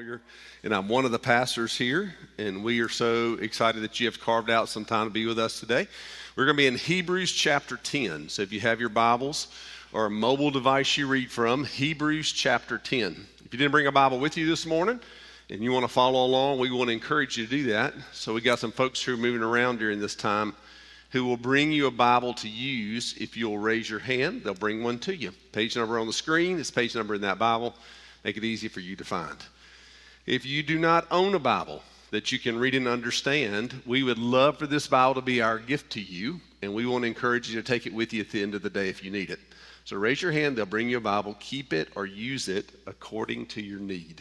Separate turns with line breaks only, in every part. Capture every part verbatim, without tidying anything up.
Collier, and I'm one of the pastors here, and we are so excited that you have carved out some time to be with us today. We're going to be in Hebrews chapter ten, so if you have your Bibles or a mobile device you read from, Hebrews chapter ten. If you didn't bring a Bible with you this morning and you want to follow along, we want to encourage you to do that. So we got some folks who are moving around during this time who will bring you a Bible to use. If you'll raise your hand, they'll bring one to you. Page number on the screen, it's page number in that Bible. Make it easy for you to find. If you do not own a Bible that you can read and understand, we would love for this Bible to be our gift to you, and we want to encourage you to take it with you at the end of the day if you need it. So raise your hand, they'll bring you a Bible. Keep it or use it according to your need.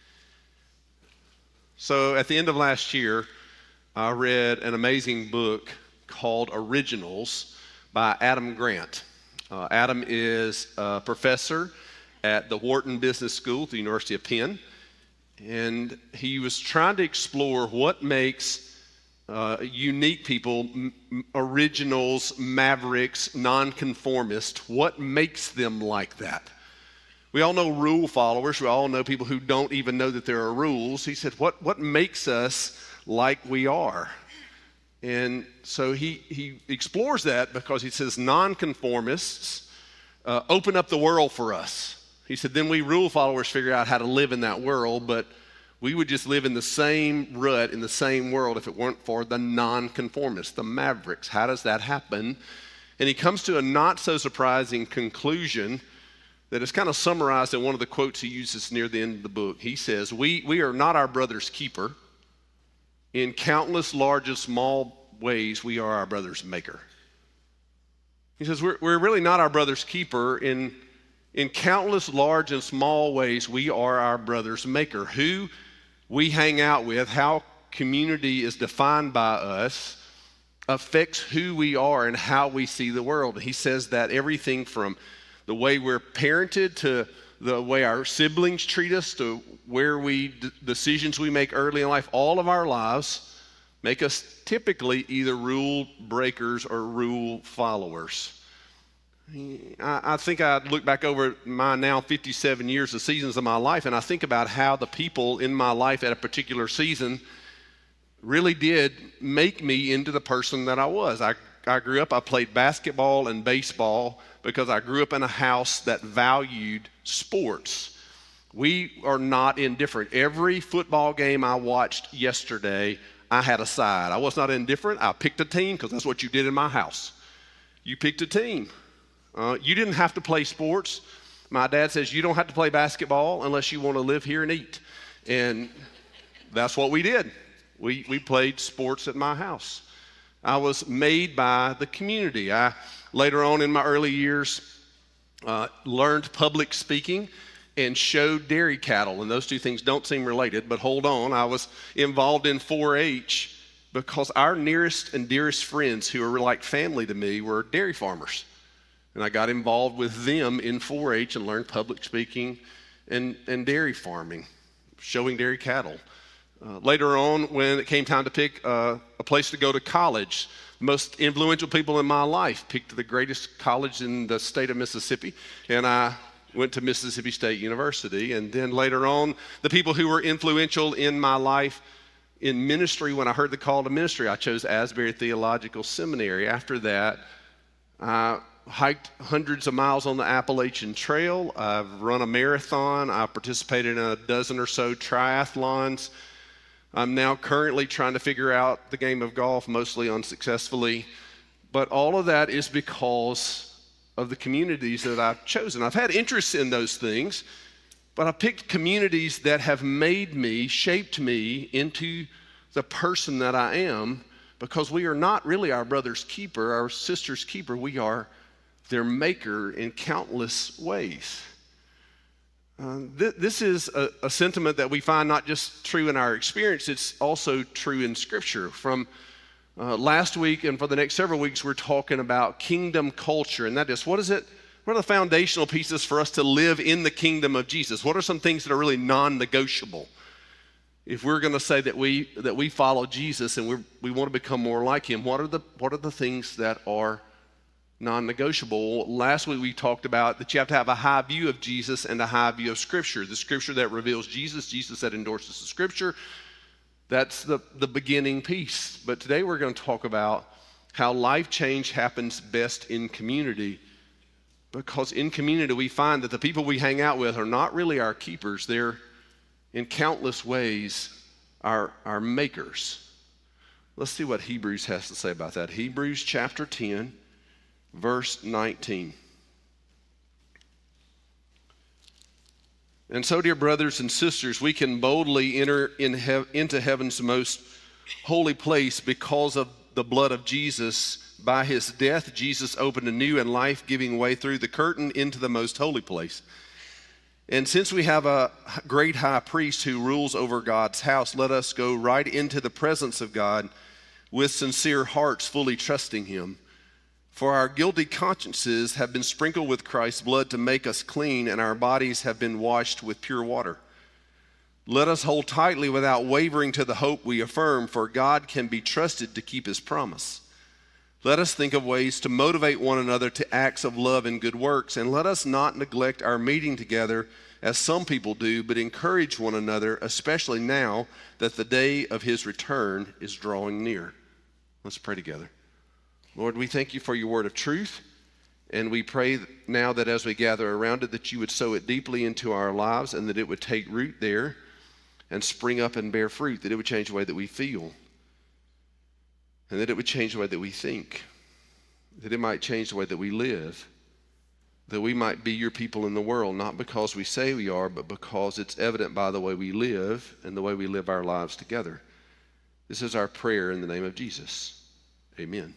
So at the end of last year, I read an amazing book called Originals by Adam Grant. Uh, Adam is a professor at the Wharton Business School at the University of Penn, and he was trying to explore what makes uh, unique people, m- originals, mavericks, nonconformists, what makes them like that. We all know rule followers. We all know people who don't even know that there are rules. He said, what, what makes us like we are? And so he, he explores that because he says nonconformists uh, open up the world for us. He said, then we rule followers figure out how to live in that world, but we would just live in the same rut, in the same world if it weren't for the nonconformists, the mavericks. How does that happen? And he comes to a not so surprising conclusion that is kind of summarized in one of the quotes he uses near the end of the book. He says, we, we are not our brother's keeper. In countless large and small ways, we are our brother's maker. He says, we're, we're really not our brother's keeper. In, in countless large and small ways, we are our brother's maker. Who we hang out with, how community is defined by us, affects who we are and how we see the world. He says that everything from the way we're parented to the way our siblings treat us, to where we, d- decisions we make early in life, all of our lives make us typically either rule breakers or rule followers. I, I think I look back over my now fifty-seven years, the seasons of my life, and I think about how the people in my life at a particular season really did make me into the person that I was. I, I grew up, I played basketball and baseball because I grew up in a house that valued sports. We are not indifferent. Every football game I watched yesterday, I had a side. I was not indifferent. I picked a team because that's what you did in my house. You picked a team. Uh, you didn't have to play sports. My dad says you don't have to play basketball unless you want to live here and eat. And that's what we did. We, we played sports at my house. I was made by the community. I Later on in my early years, uh, learned public speaking and showed dairy cattle. And those two things don't seem related, but hold on. I was involved in four H because our nearest and dearest friends who are like family to me were dairy farmers. And I got involved with them in four H and learned public speaking and, and dairy farming, showing dairy cattle. Uh, later on, when it came time to pick uh, a place to go to college, most influential people in my life picked the greatest college in the state of Mississippi, and I went to Mississippi State University. And then later on, the people who were influential in my life in ministry, when I heard the call to ministry, I chose Asbury Theological Seminary. After that, I hiked hundreds of miles on the Appalachian Trail. I've run a marathon. I've participated in a dozen or so triathlons. I'm now currently trying to figure out the game of golf, mostly unsuccessfully. But all of that is because of the communities that I've chosen. I've had interests in those things, but I picked communities that have made me, shaped me into the person that I am, because we are not really our brother's keeper, our sister's keeper. We are their maker in countless ways. Uh, th- this is a, a sentiment that we find not just true in our experience, it's also true in Scripture. From uh, last week and for the next several weeks, we're talking about kingdom culture, and that is, what is it? What are the foundational pieces for us to live in the kingdom of Jesus? What are some things that are really non-negotiable? If we're going to say that we that we follow Jesus and we we want to become more like Him, what are the what are the things that are non-negotiable. Last week we talked about that you have to have a high view of Jesus and a high view of Scripture. The Scripture that reveals Jesus, Jesus that endorses the Scripture. That's the, the beginning piece. But today we're going to talk about how life change happens best in community. Because in community we find that the people we hang out with are not really our keepers. They're in countless ways our, our makers. Let's see what Hebrews has to say about that. Hebrews chapter ten, verse nineteen. And so, dear brothers and sisters, we can boldly enter in he- into heaven's most holy place because of the blood of Jesus. By his death, Jesus opened a new and life-giving way through the curtain into the most holy place. And since we have a great high priest who rules over God's house, let us go right into the presence of God with sincere hearts, fully trusting him. For our guilty consciences have been sprinkled with Christ's blood to make us clean, and our bodies have been washed with pure water. Let us hold tightly without wavering to the hope we affirm, for God can be trusted to keep his promise. Let us think of ways to motivate one another to acts of love and good works, and let us not neglect our meeting together as some people do, but encourage one another, especially now that the day of his return is drawing near. Let's pray together. Lord, we thank you for your word of truth, and we pray now that as we gather around it, that you would sow it deeply into our lives and that it would take root there and spring up and bear fruit, that it would change the way that we feel, and that it would change the way that we think, that it might change the way that we live, that we might be your people in the world, not because we say we are, but because it's evident by the way we live and the way we live our lives together. This is our prayer in the name of Jesus. Amen.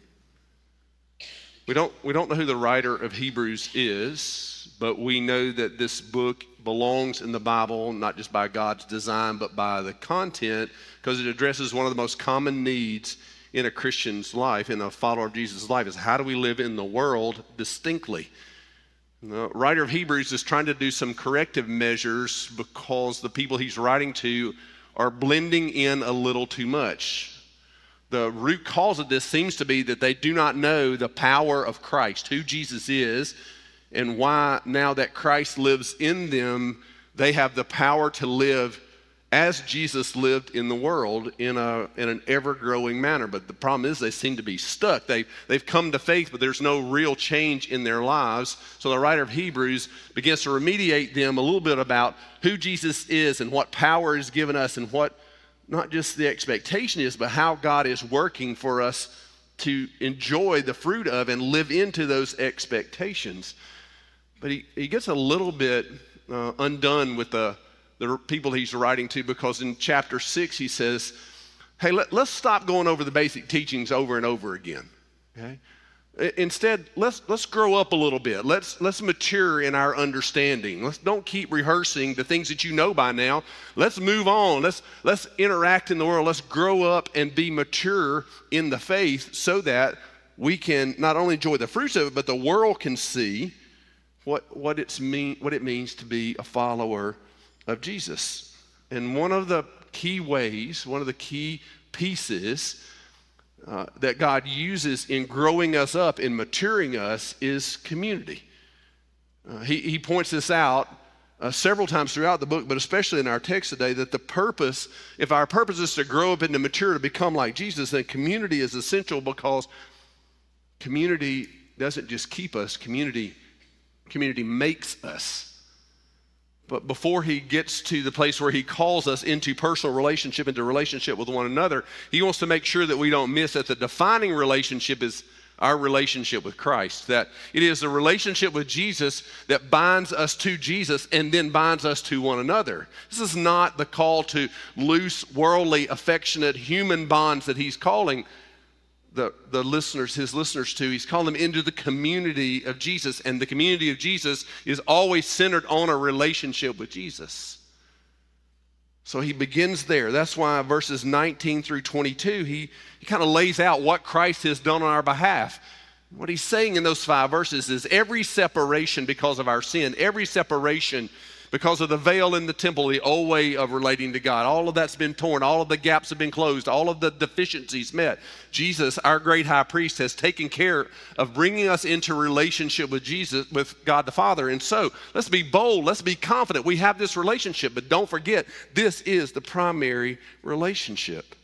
We don't, we don't know who the writer of Hebrews is, but we know that this book belongs in the Bible, not just by God's design, but by the content, because it addresses one of the most common needs in a Christian's life, in a follower of Jesus' life, is how do we live in the world distinctly? The writer of Hebrews is trying to do some corrective measures because the people he's writing to are blending in a little too much. The root cause of this seems to be that they do not know the power of Christ, who Jesus is, and why now that Christ lives in them, they have the power to live as Jesus lived in the world in a in an ever-growing manner. But the problem is they seem to be stuck. They, they've come to faith, but there's no real change in their lives. So the writer of Hebrews begins to remediate them a little bit about who Jesus is and what power is given us and what not just the expectation is, but how God is working for us to enjoy the fruit of and live into those expectations. But he, he gets a little bit uh, undone with the the people he's writing to, because in chapter six he says, hey, let, let's stop going over the basic teachings over and over again. Okay? Instead, let's let's grow up a little bit. Let's let's mature in our understanding. Let's don't keep rehearsing the things that you know by now. Let's move on. Let's let's interact in the world. Let's grow up and be mature in the faith so that we can not only enjoy the fruits of it, but the world can see what what it's mean what it means to be a follower of Jesus. And one of the key ways, one of the key pieces uh, that God uses in growing us up, in maturing us, is community. Uh, he, he points this out uh, several times throughout the book, but especially in our text today, that the purpose, if our purpose is to grow up and to mature, to become like Jesus, then community is essential, because community doesn't just keep us, community, community makes us. But before he gets to the place where he calls us into personal relationship, into relationship with one another, he wants to make sure that we don't miss that the defining relationship is our relationship with Christ. That it is the relationship with Jesus that binds us to Jesus and then binds us to one another. This is not the call to loose, worldly, affectionate human bonds that he's calling the, the listeners, his listeners to. He's calling them into the community of Jesus, and the community of Jesus is always centered on a relationship with Jesus. So he begins there. That's why verses nineteen through twenty-two, he, he kind of lays out what Christ has done on our behalf. What he's saying in those five verses is every separation because of our sin, every separation Because of the veil in the temple, the old way of relating to God. All of that's been torn. All of the gaps have been closed. All of the deficiencies met. Jesus, our great high priest, has taken care of bringing us into relationship with Jesus, with God the Father. And so, let's be bold. Let's be confident. We have this relationship. But don't forget, this is the primary relationship.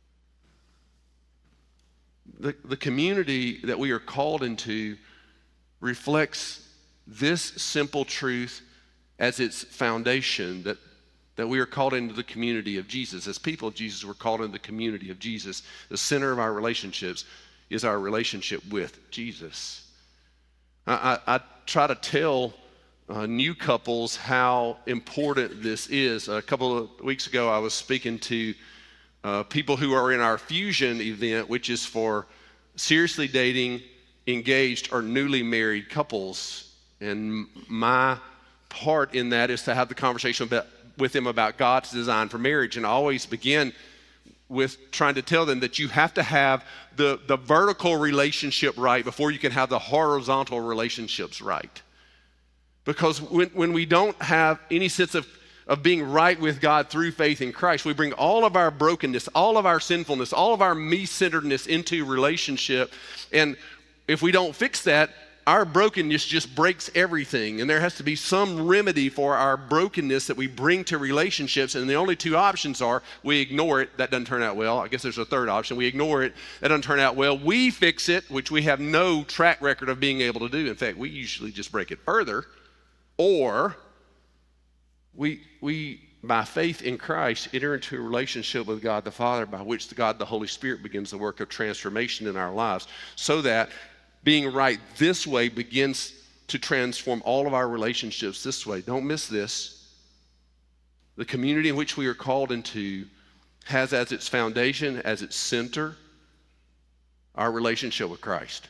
The, the community that we are called into reflects this simple truth as its foundation, that, that we are called into the community of Jesus. As people of Jesus, we're called into the community of Jesus. The center of our relationships is our relationship with Jesus. I, I, I try to tell uh, new couples how important this is. A couple of weeks ago, I was speaking to uh, people who are in our Fusion event, which is for seriously dating, engaged, or newly married couples. And my part in that is to have the conversation about, with them about God's design for marriage. And I always begin with trying to tell them that you have to have the, the vertical relationship right before you can have the horizontal relationships right. Because when, when we don't have any sense of, of being right with God through faith in Christ, we bring all of our brokenness, all of our sinfulness, all of our me-centeredness into relationship. And if we don't fix that, our brokenness just breaks everything, and there has to be some remedy for our brokenness that we bring to relationships, and the only two options are we ignore it, that doesn't turn out well. I guess there's a third option. We ignore it, that doesn't turn out well. We fix it, which we have no track record of being able to do. In fact, we usually just break it further, or we, we by faith in Christ, enter into a relationship with God the Father by which the God the Holy Spirit begins the work of transformation in our lives, so that being right this way begins to transform all of our relationships this way. Don't miss this. The community in which we are called into has as its foundation, as its center, our relationship with Christ.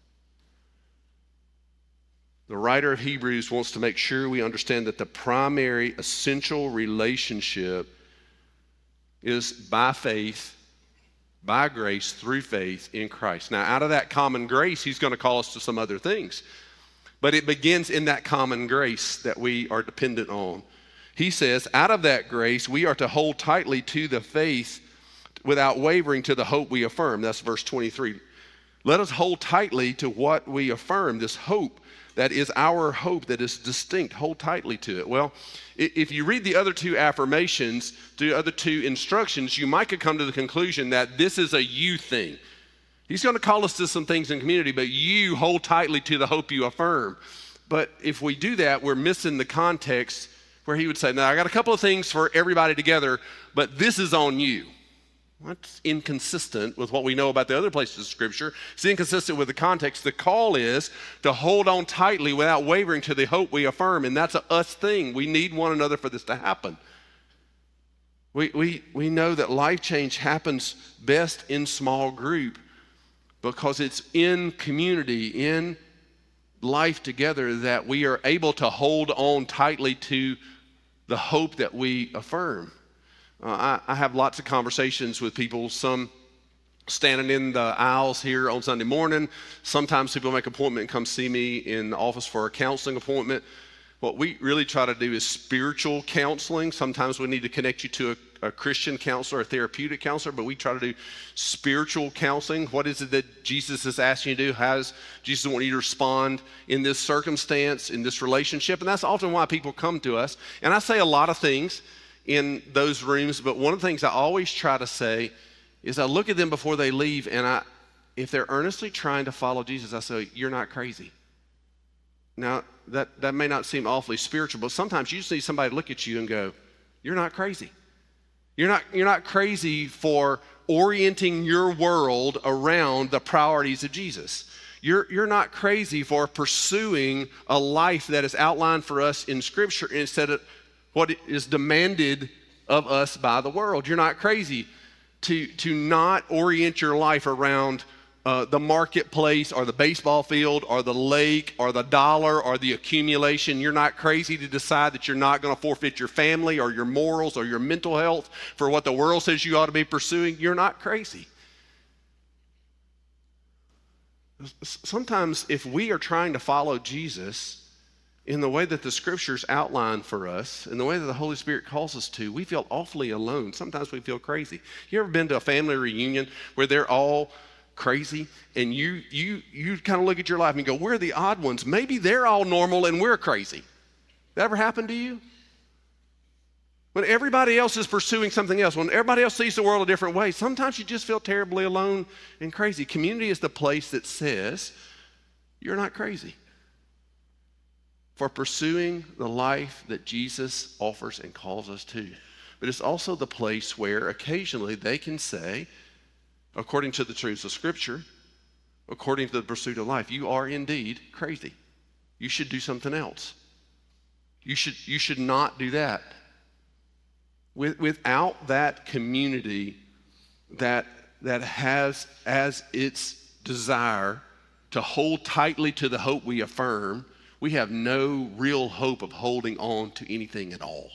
The writer of Hebrews wants to make sure we understand that the primary essential relationship is by faith, by grace, through faith in Christ. Now, out of that common grace, he's going to call us to some other things. But it begins in that common grace that we are dependent on. He says, out of that grace, we are to hold tightly to the faith without wavering to the hope we affirm. That's verse twenty-three. Let us hold tightly to what we affirm, this hope that is our hope, that is distinct. Hold tightly to it. Well, if you read the other two affirmations, the other two instructions, you might could come to the conclusion that this is a you thing. He's going to call us to some things in community, but you hold tightly to the hope you affirm. But if we do that, we're missing the context where he would say, now I got a couple of things for everybody together, but this is on you. That's inconsistent with what we know about the other places of Scripture. It's inconsistent with the context. The call is to hold on tightly without wavering to the hope we affirm, and that's a us thing. We need one another for this to happen. We, we, we know that life change happens best in small group because it's in community, in life together, that we are able to hold on tightly to the hope that we affirm. Uh, I, I have lots of conversations with people, some standing in the aisles here on Sunday morning. Sometimes people make an appointment and come see me in the office for a counseling appointment. What we really try to do is spiritual counseling. Sometimes we need to connect you to a, a Christian counselor, a therapeutic counselor, but we try to do spiritual counseling. What is it that Jesus is asking you to do? How does Jesus want you to respond in this circumstance, in this relationship? And that's often why people come to us. And I say a lot of things in those rooms, but one of the things I always try to say is I look at them before they leave, and I, if they're earnestly trying to follow Jesus, I say, you're not crazy. Now, that, that may not seem awfully spiritual, but sometimes you just need somebody to look at you and go, you're not crazy. You're not, you're not crazy for orienting your world around the priorities of Jesus. You're, you're not crazy for pursuing a life that is outlined for us in Scripture instead of what is demanded of us by the world. You're not crazy to, to not orient your life around uh, the marketplace or the baseball field or the lake or the dollar or the accumulation. You're not crazy to decide that you're not going to forfeit your family or your morals or your mental health for what the world says you ought to be pursuing. You're not crazy. Sometimes if we are trying to follow Jesus, in the way that the scriptures outline for us, in the way that the Holy Spirit calls us to, we feel awfully alone. Sometimes we feel crazy. You ever been to a family reunion where they're all crazy and you you you kind of look at your life and go, we're the odd ones. Maybe they're all normal and we're crazy. That ever happened to you? When everybody else is pursuing something else, when everybody else sees the world a different way, sometimes you just feel terribly alone and crazy. Community is the place that says, you're not crazy for pursuing the life that Jesus offers and calls us to. But it's also the place where occasionally they can say, according to the truths of Scripture, according to the pursuit of life, you are indeed crazy. You should do something else. You should, you should not do that. With, without that community that, that has as its desire to hold tightly to the hope we affirm, we have no real hope of holding on to anything at all.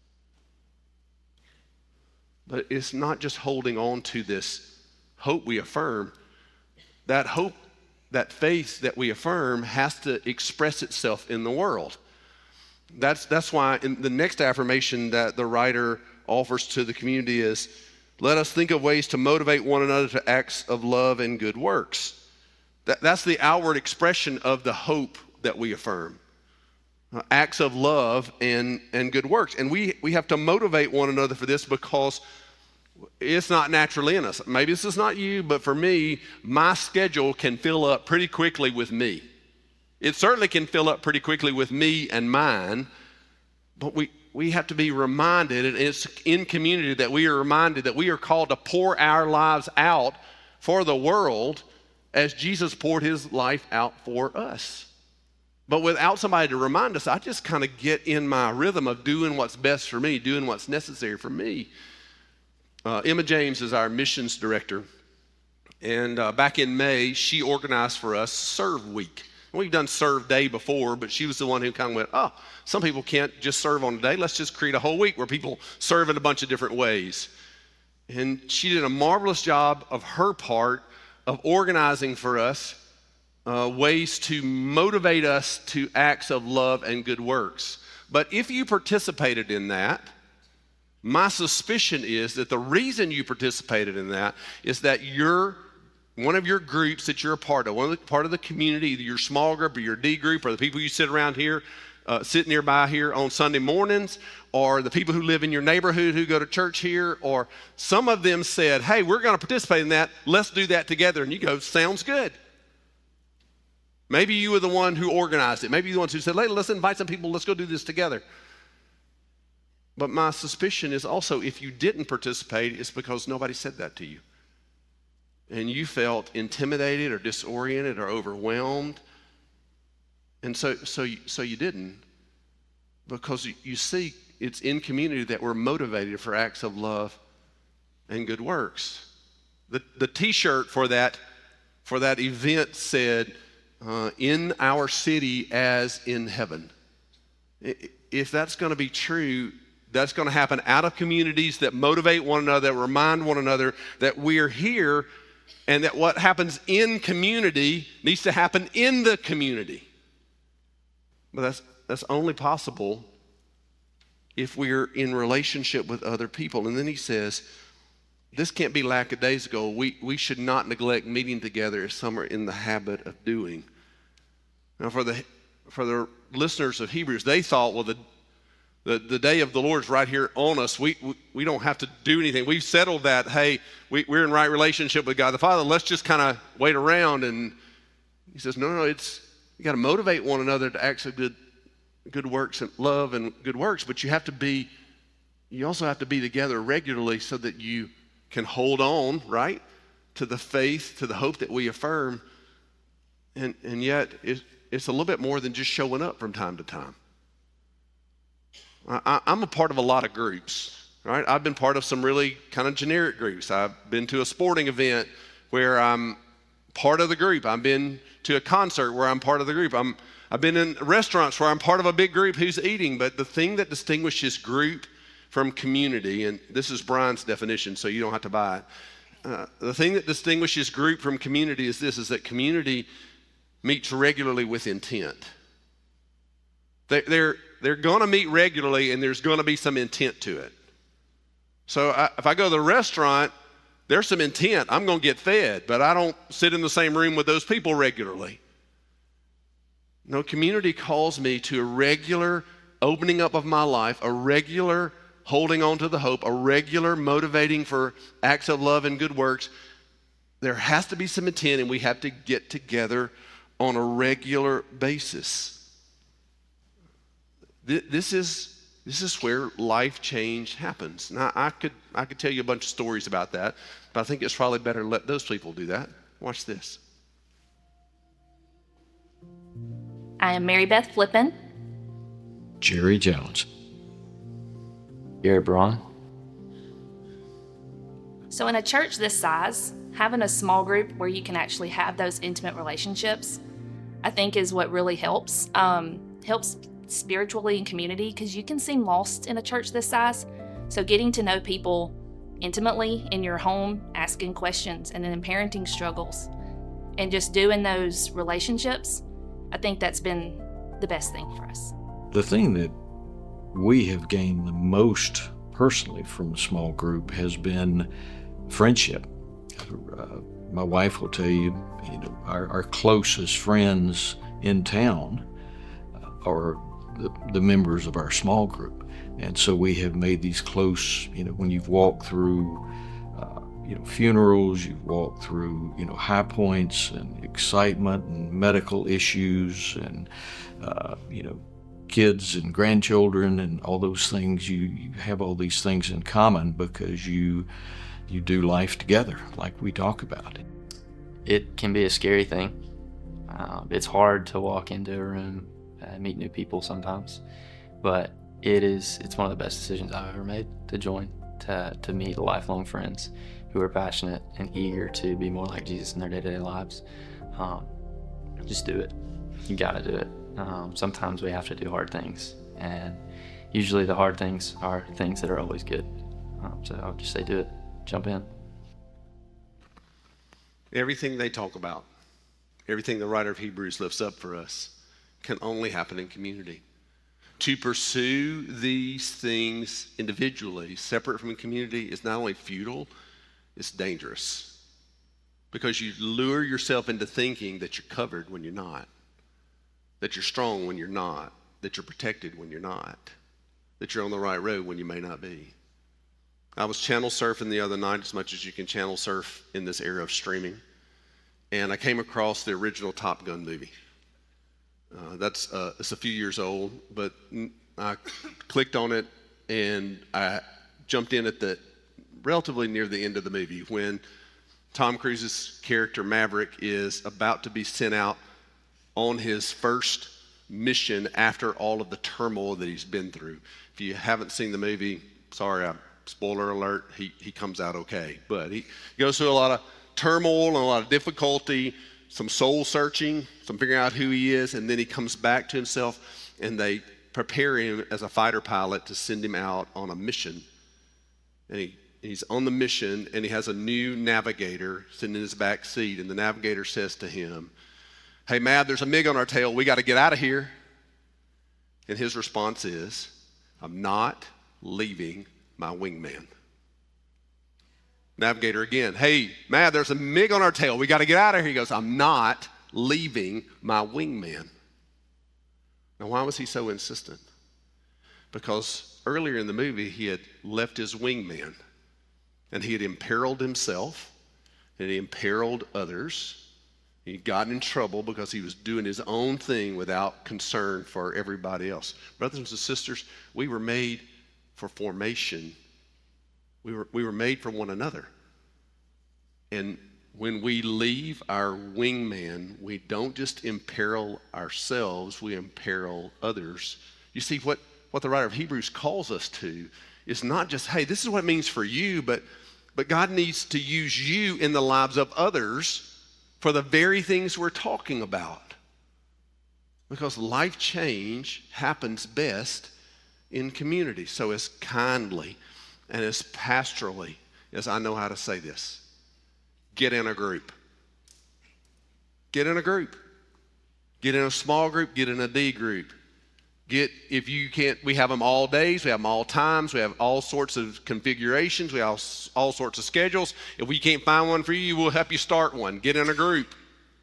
But it's not just holding on to this hope we affirm. That hope, that faith that we affirm has to express itself in the world. That's, that's why in the next affirmation that the writer offers to the community is, let us think of ways to motivate one another to acts of love and good works. That, that's the outward expression of the hope that we affirm. Uh, acts of love and, and good works. And we, we have to motivate one another for this because it's not naturally in us. Maybe this is not you, but for me, my schedule can fill up pretty quickly with me. It certainly can fill up pretty quickly with me and mine, but we, we have to be reminded, and it's in community that we are reminded that we are called to pour our lives out for the world as Jesus poured his life out for us. But without somebody to remind us, I just kind of get in my rhythm of doing what's best for me, doing what's necessary for me. Uh, Emma James is our missions director, and uh, back in May, she organized for us Serve Week. We've done Serve Day before, but she was the one who kind of went, oh, some people can't just serve on a day. Let's just create a whole week where people serve in a bunch of different ways. And she did a marvelous job of her part of organizing for us uh, ways to motivate us to acts of love and good works. But if you participated in that, my suspicion is that the reason you participated in that is that you're one of your groups that you're a part of, one of the, part of the community, either your small group or your D group or the people you sit around here, uh, sit nearby here on Sunday mornings, or the people who live in your neighborhood who go to church here, or some of them said, hey, we're going to participate in that. Let's do that together. And you go, sounds good. Maybe you were the one who organized it. Maybe you're the ones who said, hey, let's invite some people. Let's go do this together. But my suspicion is also if you didn't participate, it's because nobody said that to you. And you felt intimidated or disoriented or overwhelmed. And so so you, so you didn't. Because you, you see, it's in community that we're motivated for acts of love and good works. The, the T-shirt for that, for that event said, uh, in our city as in heaven. If that's going to be true, that's going to happen out of communities that motivate one another, that remind one another that we're here, and that what happens in community needs to happen in the community. But that's that's only possible if we're in relationship with other people. And then he says, this can't be lackadaisical. We, we should not neglect meeting together as some are in the habit of doing. Now, for the for the listeners of Hebrews, they thought, well, the The, the day of the Lord's right here on us. We, we we don't have to do anything. We've settled that, hey, we, we're in right relationship with God the Father. Let's just kind of wait around. And he says, no, no, it's you got to motivate one another to acts of good, good works and love and good works. But you have to be, you also have to be together regularly so that you can hold on, right, to the faith, to the hope that we affirm. And, and yet it, it's a little bit more than just showing up from time to time. I, I'm a part of a lot of groups, right? I've been part of some really kind of generic groups. I've been to a sporting event where I'm part of the group. I've been to a concert where I'm part of the group. I'm, I've been in restaurants where I'm part of a big group who's eating. But the thing that distinguishes group from community, and this is Brian's definition, so you don't have to buy it. Uh, the thing that distinguishes group from community is this, is that community meets regularly with intent. They, they're they're going to meet regularly, and there's going to be some intent to it. So I, if I go to the restaurant, there's some intent. I'm going to get fed, but I don't sit in the same room with those people regularly. No, community calls me to a regular opening up of my life, a regular holding on to the hope, a regular motivating for acts of love and good works. There has to be some intent, and we have to get together on a regular basis. This is this is where life change happens. Now, I could I could tell you a bunch of stories about that, but I think it's probably better to let those people do that. Watch this.
I am Mary Beth Flippin.
Jerry Jones.
Garrett Braun.
So in a church this size, having a small group where you can actually have those intimate relationships, I think is what really helps. Um, helps spiritually and community, because you can seem lost in a church this size. So getting to know people intimately in your home, asking questions, and then in parenting struggles, and just doing those relationships, I think that's been the best thing for us.
The thing that we have gained the most personally from a small group has been friendship. Uh, my wife will tell you, you know, our, our closest friends in town uh, are the, the members of our small group. And so we have made these close, you know, when you've walked through, uh, you know, funerals, you've walked through, you know, high points and excitement and medical issues and, uh, you know, kids and grandchildren and all those things. You, you have all these things in common because you you do life together, like we talk about.
It can be a scary thing. Uh, it's hard to walk into a room and meet new people sometimes, but it is it's one of the best decisions I've ever made to join, to to meet lifelong friends who are passionate and eager to be more like Jesus in their day-to-day lives. Um, just do it. You gotta do it. Um, sometimes we have to do hard things, and usually the hard things are things that are always good. Um, so I would just say do it. Jump in.
Everything they talk about, everything the writer of Hebrews lifts up for us, can only happen in community. To pursue these things individually, separate from a community, is not only futile, it's dangerous. Because you lure yourself into thinking that you're covered when you're not, that you're strong when you're not, that you're protected when you're not, that you're on the right road when you may not be. I was channel surfing the other night, as much as you can channel surf in this era of streaming, and I came across the original Top Gun movie. Uh, that's uh, it's a few years old, but I clicked on it and I jumped in at the relatively near the end of the movie when Tom Cruise's character Maverick is about to be sent out on his first mission after all of the turmoil that he's been through. If you haven't seen the movie, sorry, I, spoiler alert, he, he comes out okay. But he goes through a lot of turmoil and a lot of difficulty, some soul searching, some figuring out who he is, and then he comes back to himself, and they prepare him as a fighter pilot to send him out on a mission. And he, he's on the mission, and he has a new navigator sitting in his back seat, and the navigator says to him, "Hey, Mav, there's a MiG on our tail. We got to get out of here." And his response is, "I'm not leaving my wingman." Navigator again, "Hey, Mav, there's a MiG on our tail. We got to get out of here." He goes, "I'm not leaving my wingman." Now, why was he so insistent? Because earlier in the movie, he had left his wingman, and he had imperiled himself, and he imperiled others. He got in trouble because he was doing his own thing without concern for everybody else. Brothers and sisters, we were made for formation. We were, we were made for one another. And when we leave our wingman, we don't just imperil ourselves, we imperil others. You see, what, what the writer of Hebrews calls us to is not just, hey, this is what it means for you, but, but God needs to use you in the lives of others for the very things we're talking about. Because life change happens best in community. So as kindly and as pastorally as I know how to say this, get in a group. Get in a group. Get in a small group, get in a D group. Get, if you can't, we have them all days, we have them all times, we have all sorts of configurations, we have all, all sorts of schedules. If we can't find one for you, we'll help you start one. Get in a group.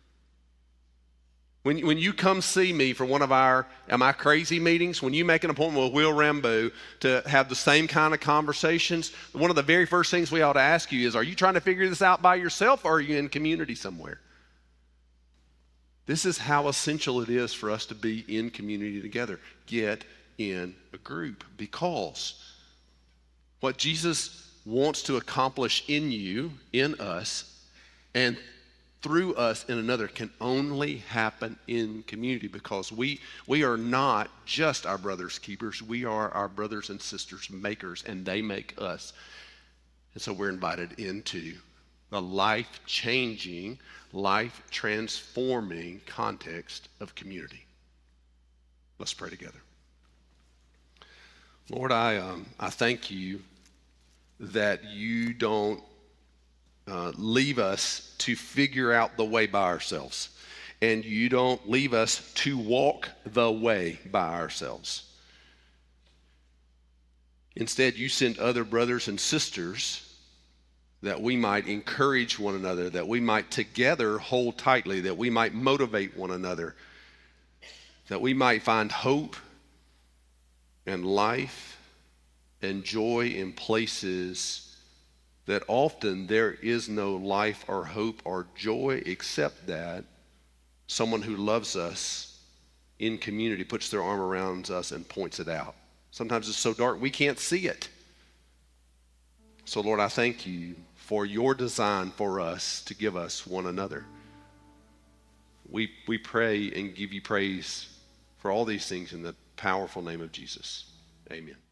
When, when you come see me for one of our Am I Crazy meetings, when you make an appointment with Will Rambo to have the same kind of conversations, one of the very first things we ought to ask you is, are you trying to figure this out by yourself, or are you in community somewhere? This is how essential it is for us to be in community together. Get in a group, because what Jesus wants to accomplish in you, in us, and through us in another can only happen in community, because we we are not just our brothers' keepers. We are our brothers and sisters' makers, and they make us. And so we're invited into the life-changing, life-transforming context of community. Let's pray together. Lord, I um, I thank you that you don't uh, leave us to figure out the way by ourselves, and you don't leave us to walk the way by ourselves. Instead, you send other brothers and sisters that we might encourage one another, that we might together hold tightly, that we might motivate one another, that we might find hope and life and joy in places that often there is no life or hope or joy, except that someone who loves us in community puts their arm around us and points it out. Sometimes it's so dark we can't see it. So Lord, I thank you for your design for us to give us one another. We, we pray and give you praise for all these things in the powerful name of Jesus. Amen.